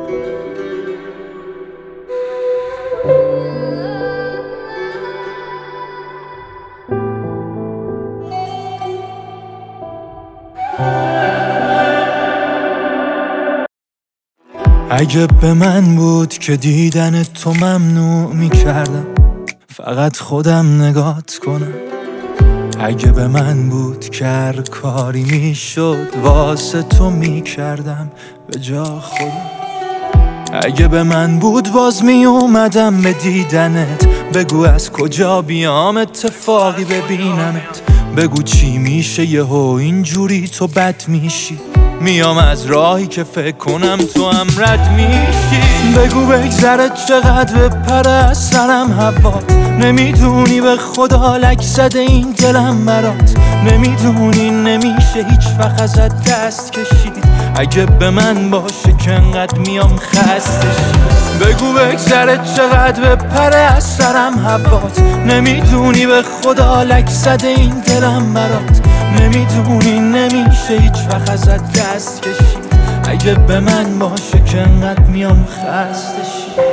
اگه به من بود که دیدن تو ممنوع میکردم، فقط خودم نگات کنم. اگه به من بود که هر کاری میشد واسه تو میکردم به جا خودم. اگه به من بود باز میومدم به دیدنت، بگو از کجا بیام اتفاقی ببینمت، بگو چی میشه یهو اینجوری تو بد میشی، میام از راهی که فکر کنم تو هم رد میشی. بگو بگذره چقدر بپره از سرم هوات، نمیدونی به خدا لک زده این دلم برات، نمیدونی نمیشه هیچ وقت ازت دست کشید. اگه به من باشه که انقدر میام خسته شید. بگو بگذره چقدر بپره از سرم هوات، نمیدونی به خدا لک زده این دلم برات، نمیدونی نمیشه هیچ وقت ازت دست کشید. اگه به من باشه که انقدر میام خسته شید.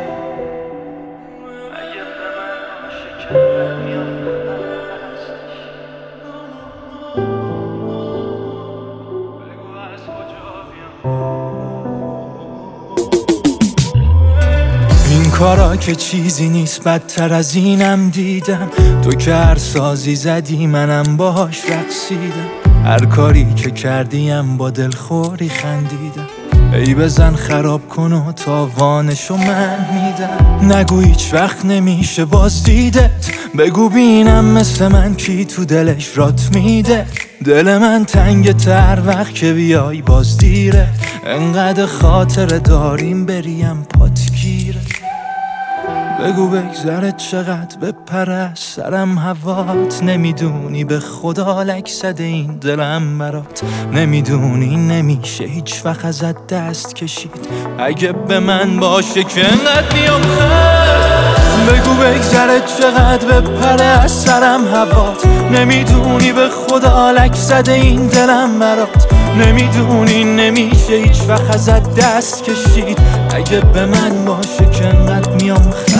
اگه به من باشه که انقدر میام خسته شید. بگو از کجا بیام. این کارا که چیزی نیست، بدتر از اینم دیدم. تو که هر سازی زدی منم باهاش رقصیدم، هر کاری که کردیم با دلخوری خندیدم. ای بزن خراب کن و تاوانشو من میدم. نگو هیچ وقت نمیشه باز دیدت، بگو بینم مثل من کی تو دلش رات میده. دل من تنگ تر وقت که بیای باز دیره، انقدر خاطره داریم بریم پات گیره. بگو بگذره چقدر بپره از سرم هوات، نمیدونی به خدا لک زده این دلم برات، نمیدونی نمیشه هیچ وقت ازت دست کشید. اگه به من باشه که انقدر میام بگو بگذره چقدر بپره از سرم هوات، نمیدونی به خدا لک زده این دلم برات، نمیدونی نمیشه هیچ وقت ازت دست کشید. اگه به من باشه که انقدر میام